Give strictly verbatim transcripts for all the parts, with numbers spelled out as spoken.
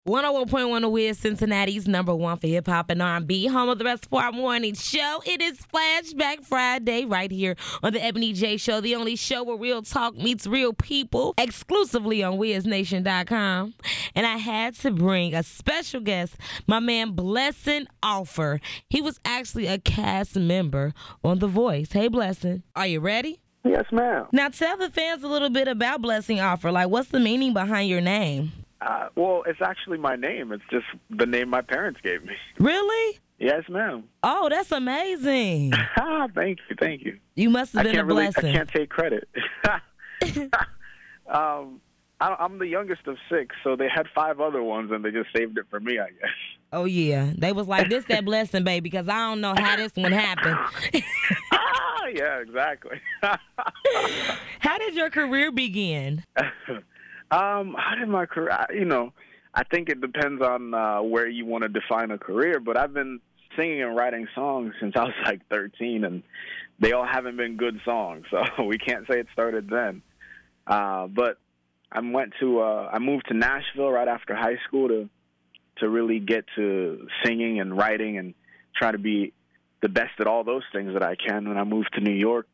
one oh one point one The Wiz, Cincinnati's number one for hip-hop and R and B, home of the Rest of Our Morning Show. It is Flashback Friday right here on the Ebony J Show, the only show where real talk meets real people, exclusively on wiz nation dot com. And I had to bring a special guest, my man Blessing Offor. He was actually a cast member on The Voice. Hey, Blessing, are you ready? Yes, ma'am. Now tell the fans a little bit about Blessing Offor. Like, what's the meaning behind your name? Uh, well, it's actually my name. It's just the name my parents gave me. Really? Yes, ma'am. Oh, that's amazing. Ah, thank you, thank you. You must have I been can't a really, blessing. I can't take credit. um, I, I'm the youngest of six, so they had five other ones, and they just saved it for me, I guess. Oh, yeah. They was like, this that blessing, baby, because I don't know how this one happened. ah, yeah, exactly. How did your career begin? Um, how did my career, I- you know, I think it depends on uh, where you want to define a career, but I've been singing and writing songs since I was like thirteen, and they all haven't been good songs, so we can't say it started then. Uh, but I went to, uh, I moved to Nashville right after high school to, to really get to singing and writing and try to be the best at all those things that I can. When I moved to New York,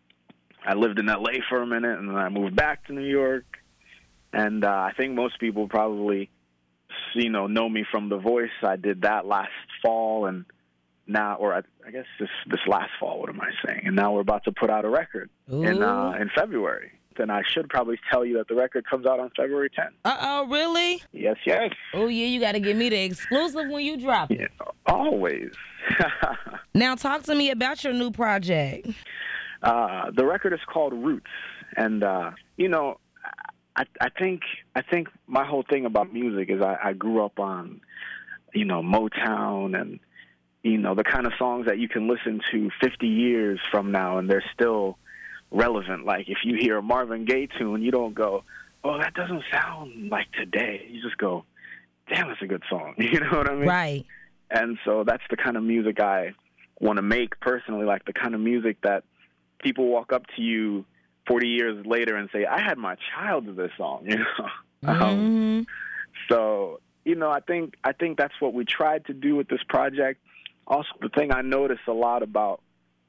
I lived in L A for a minute, and then I moved back to New York. And uh, I think most people probably, you know, know me from The Voice. I did that last fall, and now, or I, I guess this this last fall. What am I saying? And now we're about to put out a record in uh, in February. Then I should probably tell you that the record comes out on February tenth. Uh oh, really? Yes, yes. Oh yeah, you got to give me the exclusive when you drop it. Yeah, always. Now talk to me about your new project. Uh, the record is called Roots, and uh, you know. I, I think I think my whole thing about music is I, I grew up on, you know, Motown and, you know, the kind of songs that you can listen to fifty years from now and they're still relevant. Like if you hear a Marvin Gaye tune, you don't go, oh, that doesn't sound like today. You just go, damn, that's a good song. You know what I mean? Right. And so that's the kind of music I want to make personally, like the kind of music that people walk up to you forty years later and say, I had my child to this song, you know? Mm-hmm. Um, so, you know, I think I think that's what we tried to do with this project. Also, the thing I notice a lot about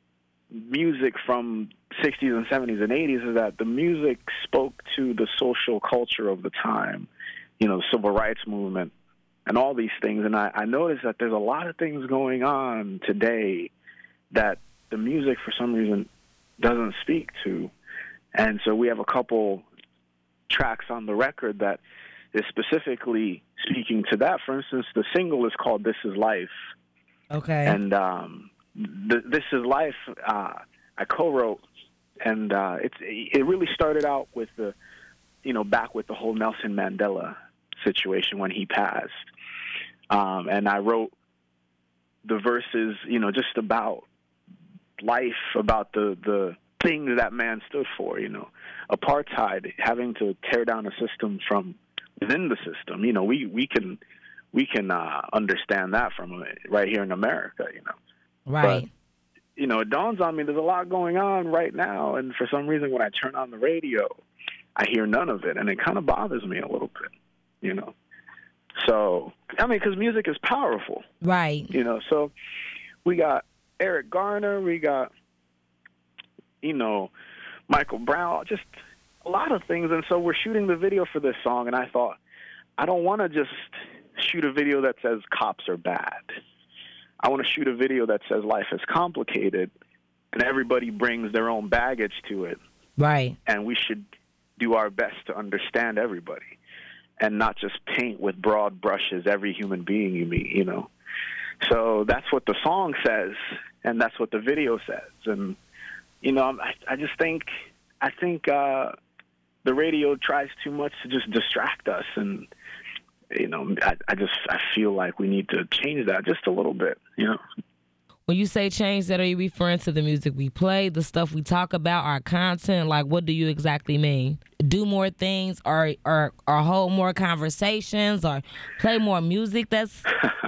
music from sixties and seventies and eighties is that the music spoke to the social culture of the time, you know, the civil rights movement and all these things. And I, I noticed that there's a lot of things going on today that the music, for some reason, doesn't speak to. And so we have a couple tracks on the record that is specifically speaking to that. For instance, the single is called This Is Life. Okay. And um, the, This Is Life, uh, I co-wrote, and uh, it's, it really started out with the, you know, back with the whole Nelson Mandela situation when he passed. Um, and I wrote the verses, you know, just about life, about the, the, things that man stood for, you know, apartheid, having to tear down a system from within the system. You know, we, we can we can uh, understand that from right here in America, you know. Right. But, you know, it dawns on me there's a lot going on right now, and for some reason when I turn on the radio, I hear none of it, and it kind of bothers me a little bit, you know. So, I mean, because music is powerful. Right. You know, so we got Eric Garner, we got, you know, Michael Brown, just a lot of things. And so we're shooting the video for this song, and I thought, I don't want to just shoot a video that says cops are bad. I want to shoot a video that says life is complicated, and everybody brings their own baggage to it. Right. And we should do our best to understand everybody and not just paint with broad brushes every human being you meet, you know. So that's what the song says, and that's what the video says. And you know, I, I just think, I think uh, the radio tries too much to just distract us, and you know, I, I just I feel like we need to change that just a little bit, you know. When you say change that, are you referring to the music we play, the stuff we talk about, our content? Like, what do you exactly mean? Do more things, or or or hold more conversations, or play more music? That's.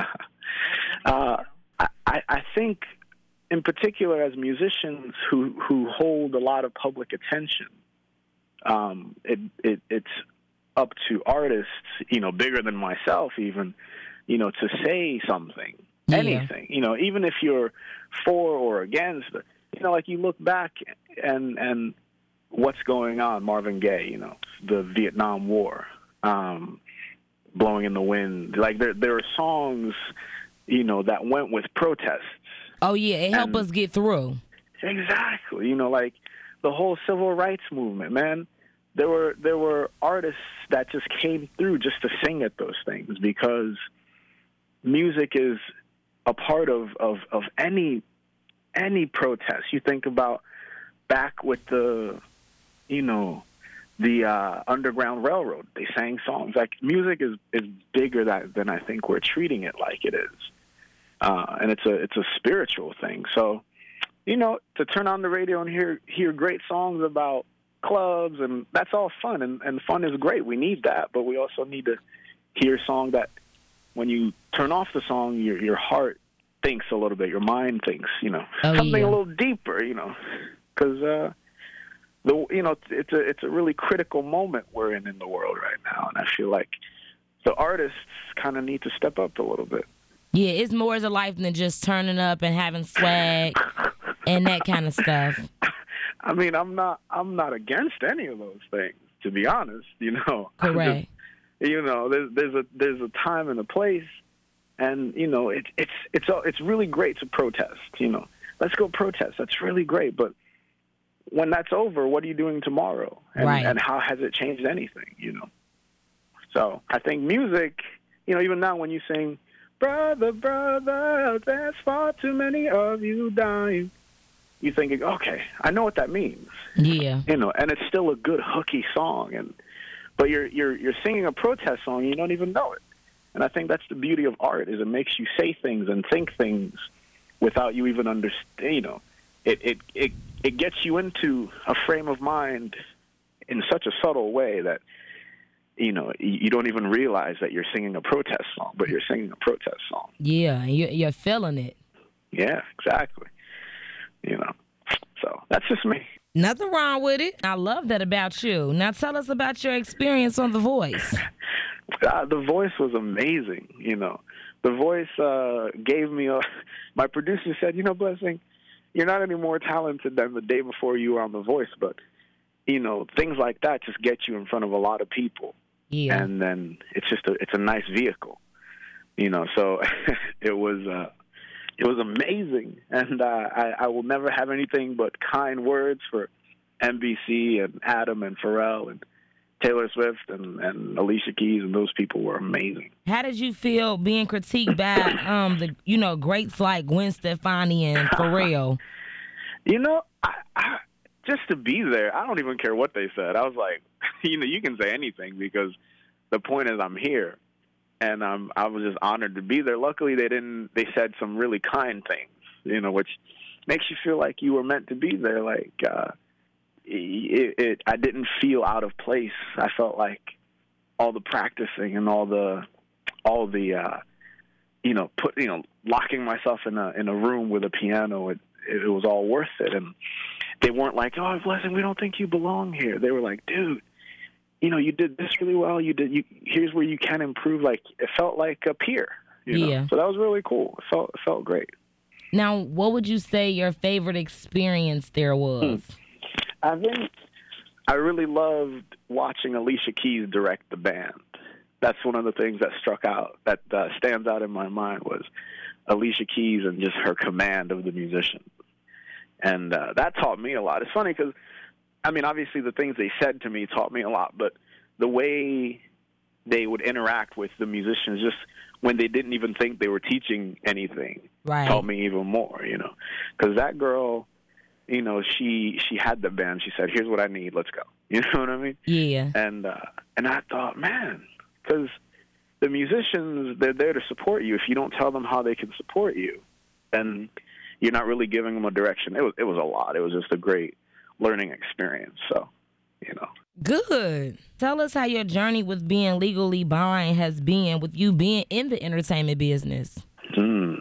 uh, I I think. In particular, as musicians who, who hold a lot of public attention, um, it, it, it's up to artists, you know, bigger than myself even, you know, to say something, yeah. anything, you know, even if you're for or against, you know, like you look back and, and what's going on, Marvin Gaye, you know, the Vietnam War, um, Blowing in the Wind. Like there, there are songs, you know, that went with protests. Oh, yeah, it helped And us get through. Exactly. You know, like the whole civil rights movement, man. There were there were artists that just came through just to sing at those things because music is a part of, of, of any any protest. You think about back with the, you know, the uh, Underground Railroad. They sang songs. Like music is, is bigger that, than I think we're treating it like it is, uh, and it's a it's a spiritual thing. So, you know, to turn on the radio and hear hear great songs about clubs, and that's all fun, and, and fun is great. We need that, but we also need to hear a song that when you turn off the song, your your heart thinks a little bit, your mind thinks, you know, oh, something yeah. a little deeper, you know, because uh, the you know it's a it's a really critical moment we're in in the world right now, and I feel like the artists kind of need to step up a little bit. Yeah, it's more to life than just turning up and having swag and that kind of stuff. I mean, I'm not I'm not against any of those things, to be honest. You know, correct. Just, you know, there's there's a there's a time and a place, and you know, it, it's it's it's really great to protest. You know, let's go protest. That's really great. But when that's over, what are you doing tomorrow? And, right. And how has it changed anything? You know. So I think music, you know, even now when you sing, "Brother, brother, there's far too many of you dying," you're thinking, okay, I know what that means. Yeah. You know, and it's still a good hooky song, and but you're you're you're singing a protest song and you don't even know it. And I think that's the beauty of art, is it makes you say things and think things without you even understand. You know, it it it it gets you into a frame of mind in such a subtle way that, you know, you don't even realize that you're singing a protest song, but you're singing a protest song. Yeah, you're feeling it. Yeah, exactly. You know, so that's just me. Nothing wrong with it. I love that about you. Now tell us about your experience on The Voice. Uh, the Voice was amazing, you know. The Voice uh, gave me a... My producer said, you know, Blessing, you're not any more talented than the day before you were on The Voice, but, you know, things like that just get you in front of a lot of people. Yeah. And then it's just a, it's a nice vehicle, you know. So it was... Uh, It was amazing, and uh, I, I will never have anything but kind words for N B C and Adam and Pharrell and Taylor Swift and, and Alicia Keys, and those people were amazing. How did you feel being critiqued by um the you know greats like Gwen Stefani and Pharrell? You know, I, I, just to be there, I don't even care what they said. I was like, you know, you can say anything because the point is I'm here. And um, I was just honored to be there. Luckily, they didn't. They said some really kind things, you know, which makes you feel like you were meant to be there. Like uh, it, it, I didn't feel out of place. I felt like all the practicing and all the, all the, uh, you know, put, you know, locking myself in a in a room with a piano. It it was all worth it. And they weren't like, "Oh, Blessing, we don't think you belong here." They were like, "Dude, you know, you did this really well. You did. You here's where you can improve." Like it felt like a peer. You know? Yeah. So that was really cool. It felt it felt great. Now, what would you say your favorite experience there was? Hmm. I think I really loved watching Alicia Keys direct the band. That's one of the things that struck out, that uh, stands out in my mind, was Alicia Keys and just her command of the musicians, and uh, that taught me a lot. It's funny because, I mean, obviously the things they said to me taught me a lot, but the way they would interact with the musicians, just when they didn't even think they were teaching anything, right. taught me even more, you know. Because that girl, you know, she she had the band. She said, "Here's what I need. Let's go." You know what I mean? Yeah. And uh, and I thought, man, because the musicians, they're there to support you. If you don't tell them how they can support you, then you're not really giving them a direction. It was it was a lot. It was just a great learning experience. So, you know. Good. Tell us how your journey with being legally blind has been, with you being in the entertainment business. Mm.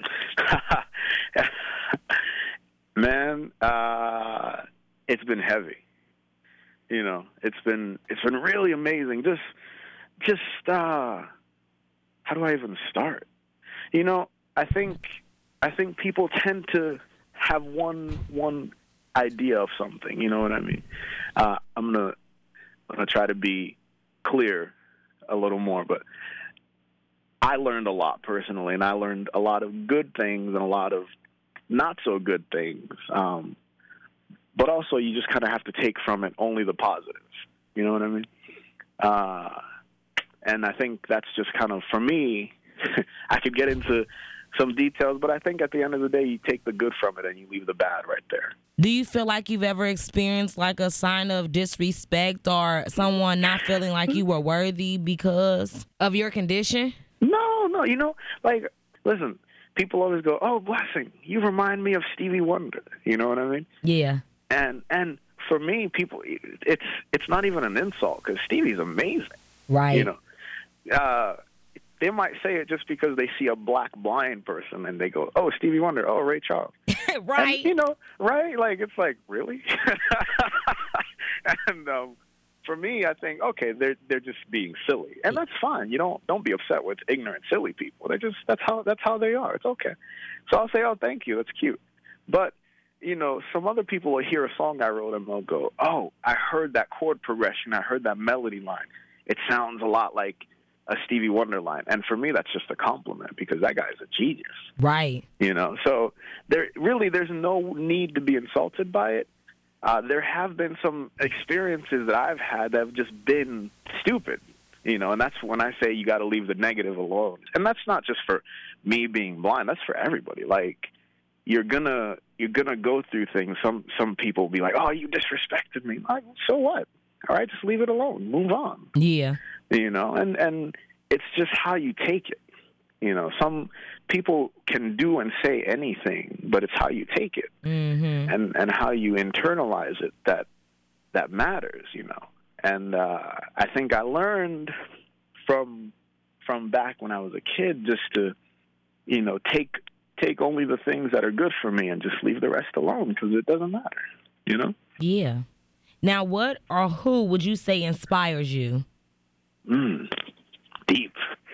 Man, uh, it's been heavy. You know, it's been it's been really amazing. Just just uh, how do I even start? You know, I think I think people tend to have one one idea of something. You know what I mean? Uh, I'm gonna I'm gonna try to be clear a little more, but I learned a lot personally, and I learned a lot of good things and a lot of not so good things. Um, but also, you just kind of have to take from it only the positives. You know what I mean? Uh, and I think that's just kind of, for me, I could get into some details, but I think at the end of the day, you take the good from it and you leave the bad right there. Do you feel like you've ever experienced like a sign of disrespect or someone not feeling like you were worthy because of your condition? No, no. You know, like, listen, people always go, oh, Blessing, you remind me of Stevie Wonder. You know what I mean? Yeah. And and for me, people, it's it's not even an insult because Stevie's amazing. Right. You know, uh, they might say it just because they see a black blind person and they go, oh, Stevie Wonder, oh, Ray Charles. Right. And, you know, right? Like, it's like, really? and um, for me, I think, okay, they're they're just being silly, and that's fine. You don't don't be upset with ignorant, silly people. They just that's how that's how they are. It's okay. So I'll say, oh, thank you, that's cute. But you know, some other people will hear a song I wrote and they'll go, oh, I heard that chord progression, I heard that melody line. It sounds a lot like a Stevie Wonder line. And for me, that's just a compliment because that guy's a genius. Right. You know, so there really there's no need to be insulted by it. Uh, there have been some experiences that I've had that have just been stupid, you know, and that's when I say you got to leave the negative alone. And that's not just for me being blind. That's for everybody. Like, you're gonna you're gonna go through things. Some some people will be like, oh, you disrespected me. Like, so what? All right, just leave it alone. Move on. Yeah. You know, and, and it's just how you take it. You know, some people can do and say anything, but it's how you take it mm-hmm. and, and how you internalize it that that matters, you know. And uh, I think I learned from from back when I was a kid just to, you know, take take only the things that are good for me and just leave the rest alone because it doesn't matter, you know? Yeah. Now, what or who would you say inspires you? Mm, deep.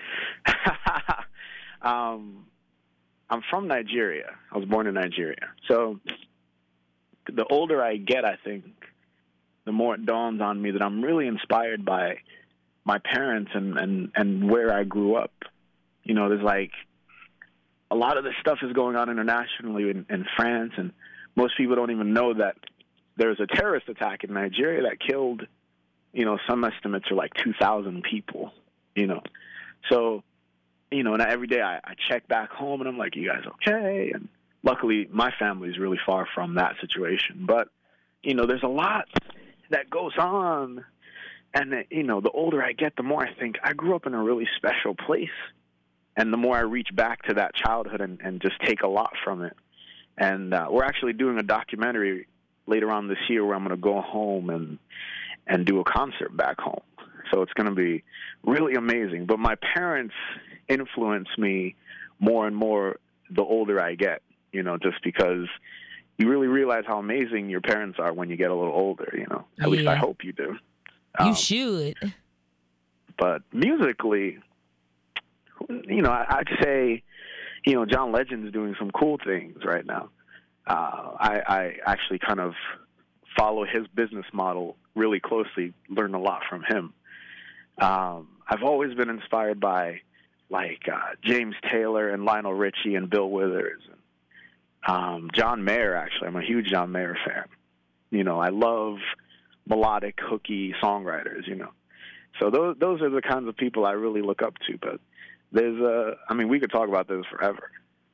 um, I'm from Nigeria. I was born in Nigeria. So the older I get, I think, the more it dawns on me that I'm really inspired by my parents and, and, and where I grew up. You know, there's like a lot of this stuff is going on internationally in, in France, and most people don't even know that there's a terrorist attack in Nigeria that killed, you know, some estimates are like two thousand people, you know. So, you know, and every day I, I check back home and I'm like, you guys okay? And luckily my family's really far from that situation. But, you know, there's a lot that goes on. And, you know, the older I get, the more I think I grew up in a really special place. And the more I reach back to that childhood and, and just take a lot from it. And uh, we're actually doing a documentary later on this year where I'm going to go home and and do a concert back home. So it's going to be really amazing. But my parents influence me more and more the older I get, you know, just because you really realize how amazing your parents are when you get a little older, you know. At yeah. least I hope you do. You Um, should. But musically, you know, I, I'd say, you know, John Legend's doing some cool things right now. Uh, I, I actually kind of follow his business model really closely, learn a lot from him. Um, I've always been inspired by, like, uh, James Taylor and Lionel Richie and Bill Withers. And, um, John Mayer, actually. I'm a huge John Mayer fan. You know, I love melodic, hooky songwriters, you know. So those those are the kinds of people I really look up to. But there's a, I mean, we could talk about this forever.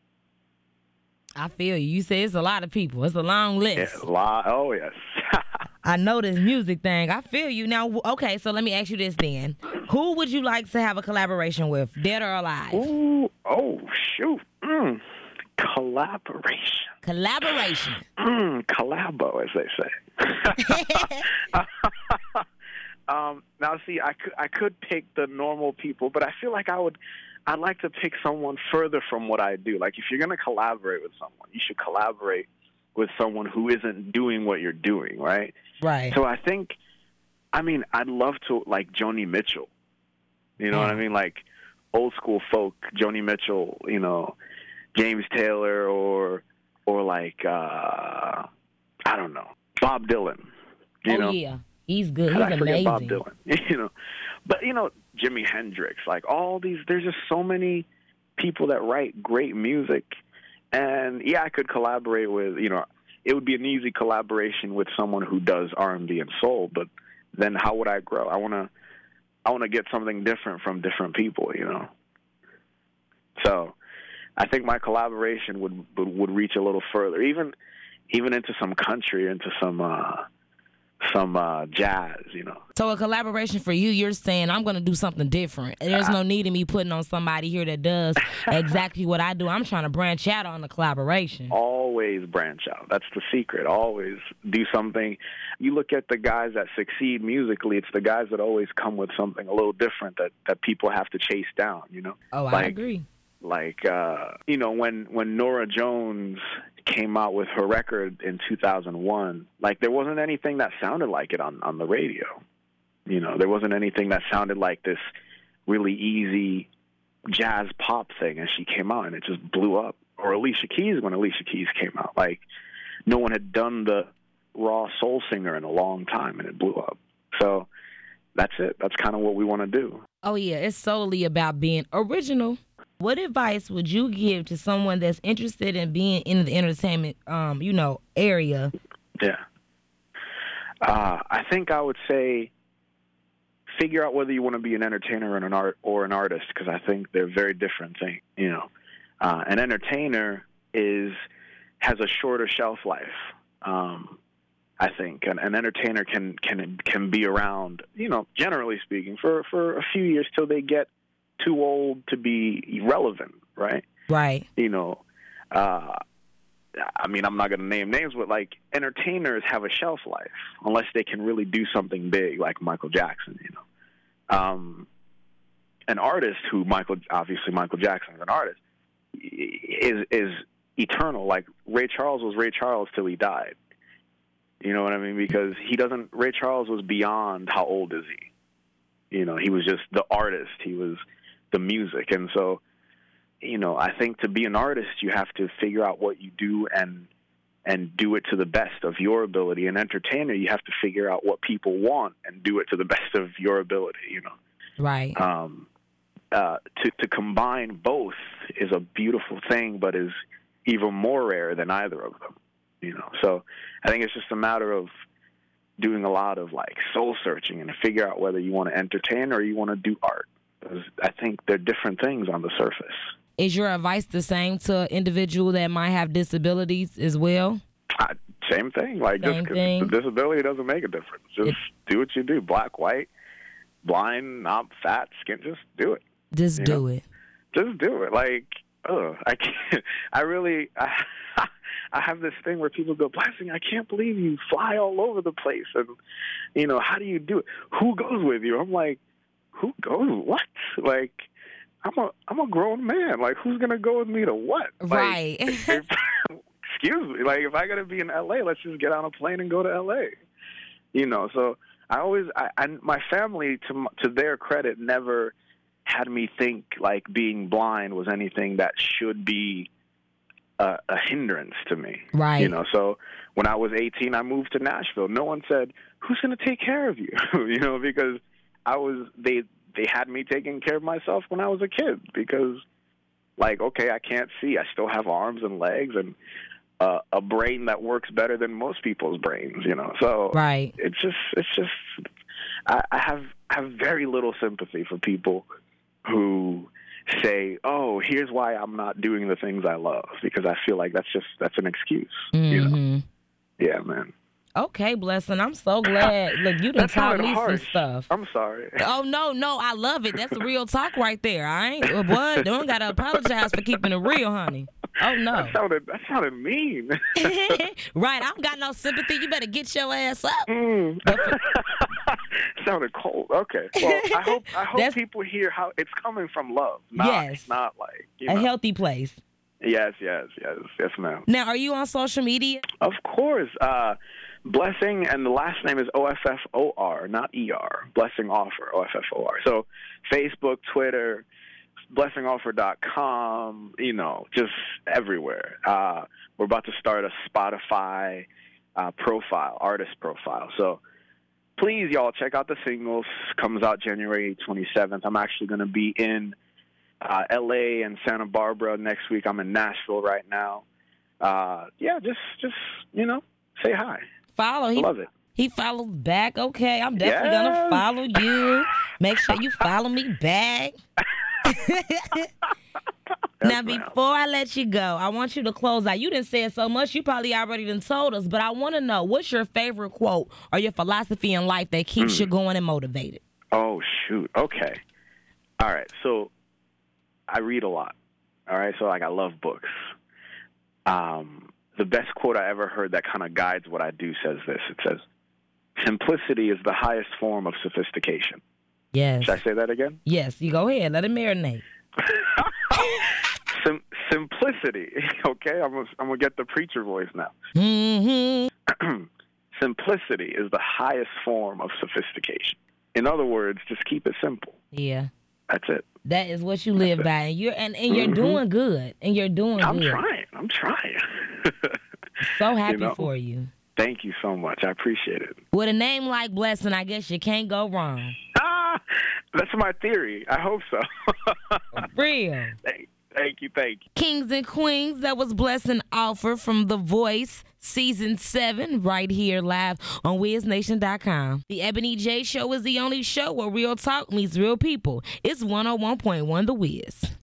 I feel you. You say it's a lot of people. It's a long list. Yeah, a lot. Oh, yes. I know this music thing. I feel you. Now, okay, so let me ask you this then. Who would you like to have a collaboration with, dead or alive? Ooh, oh, shoot. Mm. Collaboration. Collaboration. Mm, collabo, as they say. um, now, see, I could, I could pick the normal people, but I feel like I would, I'd like to pick someone further from what I do. Like, if you're going to collaborate with someone, you should collaborate with someone who isn't doing what you're doing, right? Right. So I think, I mean, I'd love to, like, Joni Mitchell. You know Yeah. what I mean? Like old school folk, Joni Mitchell, you know, James Taylor, or or like uh, I don't know, Bob Dylan. You oh know? yeah, he's good. How He's did I forget amazing. Bob Dylan? You know, but you know, Jimi Hendrix, like all these. There's just so many people that write great music, and yeah, I could collaborate with. You know, it would be an easy collaboration with someone who does R and B and soul. But then, how would I grow? I wanna, I wanna get something different from different people. You know, so I think my collaboration would would, would reach a little further, even even into some country, into some. Uh, some uh, jazz, you know. So a collaboration for you, you're saying I'm going to do something different. There's no need in me putting on somebody here that does exactly what I do. I'm trying to branch out on the collaboration. Always branch out. That's the secret. Always do something. You look at the guys that succeed musically, it's the guys that always come with something a little different that, that people have to chase down, you know. Oh, I like, agree. Like, uh, you know, when, when Norah Jones came out with her record in two thousand one, like there wasn't anything that sounded like it on, on the radio. You know, there wasn't anything that sounded like this really easy jazz pop thing, and she came out and it just blew up. Or Alicia Keys, when Alicia Keys came out, like no one had done the raw soul singer in a long time, and it blew up. So that's it. That's kind of what we want to do. Oh, yeah, it's solely about being original. What advice would you give to someone that's interested in being in the entertainment, um, you know, area? Yeah. Uh, I think I would say figure out whether you want to be an entertainer and an art or an artist, because I think they're very different things. You know, uh, an entertainer is has a shorter shelf life. Um, I think an, an entertainer can can can be around, you know, generally speaking, for, for a few years till they get too old to be relevant, right? Right. You know, uh, I mean, I'm not going to name names, but like entertainers have a shelf life unless they can really do something big, like Michael Jackson. You know, um, an artist who Michael, obviously Michael Jackson is an artist, is is eternal. Like Ray Charles was Ray Charles till he died. You know what I mean? Because he doesn't. Ray Charles was beyond how old is he? You know, he was just the artist. He was the music. And so, you know, I think to be an artist, you have to figure out what you do and and do it to the best of your ability. An entertainer, you have to figure out what people want and do it to the best of your ability, you know. Right. Um, uh, to, to combine both is a beautiful thing, but is even more rare than either of them, you know. So I think it's just a matter of doing a lot of, like, soul-searching and figure out whether you want to entertain or you want to do art. I think they're different things on the surface. Is your advice the same to an individual that might have disabilities as well? Uh, same thing. Like, Same just 'cause thing. the disability doesn't make a difference. Just It- do what you do. Black, white, blind, not fat, skin. Just do it. Just You do know? it. Just do it. Like, ugh, I can't. I really. I, I have this thing where people go, Blessing, I can't believe you fly all over the place, and you know, how do you do it? Who goes with you? I'm like, who goes? What? Like, I'm a I'm a grown man. Like, who's gonna go with me to what? Like, Right. if, excuse me. Like, if I gotta be in L A, let's just get on a plane and go to L A. You know. So I always, I, I my family, to to their credit, never had me think like being blind was anything that should be a, a hindrance to me. Right. You know. So when I was eighteen, I moved to Nashville. No one said, "Who's gonna take care of you?" You know, because I was they they had me taking care of myself when I was a kid, because like, okay, I can't see, I still have arms and legs and uh, a brain that works better than most people's brains, you know. So Right. it's just it's just I, I have I have very little sympathy for people who say, "Oh, here's why I'm not doing the things I love," because I feel like that's just that's an excuse. Mm-hmm. You know? Yeah, man. Okay, Blessing. I'm so glad. Look, you done That taught sounded me harsh. some stuff. I'm sorry. Oh, no, no, I love it. That's the real talk right there. I ain't, what? Don't got to apologize for keeping it real, honey. Oh, no. That sounded that sounded mean. Right, I don't got no sympathy. You better get your ass up. Mm. Sounded cold. Okay. Well, I hope I hope That's- people hear how it's coming from love. Not, Yes. Not like, you A know. healthy place. Yes, yes, yes, yes, ma'am. Now, are you on social media? Of course. Uh, Blessing, and the last name is O F F O R, not E R. Blessing Offer, O F F O R. So Facebook, Twitter, blessing offer dot com, you know, just everywhere. Uh, we're about to start a Spotify uh, profile, artist profile. So please, y'all, check out the singles. Comes out January twenty-seventh. I'm actually going to be in uh, L A and Santa Barbara next week. I'm in Nashville right now. Uh, yeah, just, just you know, say hi. Follow. He, Love it. He follows back. Okay, I'm definitely Yes. gonna follow you. Make sure you follow me back. Now, before I let you go, I want you to close out. You didn't say it so much. You probably already done told us, but I want to know, what's your favorite quote or your philosophy in life that keeps mm. you going and motivated? Oh, shoot. Okay. All right. So I read a lot. All right. So, like, I love books. Um, the best quote I ever heard that kind of guides what I do says this. It says, simplicity is the highest form of sophistication. Yes. Should I say that again? Yes. You go ahead. Let it marinate. Sim- simplicity. Okay, I'm gonna, I'm gonna get the preacher voice now. Mm-hmm. Simplicity is the highest form of sophistication. In other words, just keep it simple. Yeah. That's it. That is what you live by, and you're and, and you're mm-hmm. doing good, and you're doing I'm good. I'm trying. I'm trying. So happy you know? for you. Thank you so much. I appreciate it. With a name like Blessing, I guess you can't go wrong. Ah, that's my theory. I hope so. Real. Thank, thank you, thank you. Kings and Queens, that was Blessing Offer from The Voice, Season seven, right here live on Wiz Nation dot com. The Ebony J Show is the only show where real talk meets real people. It's one oh one point one The Wiz.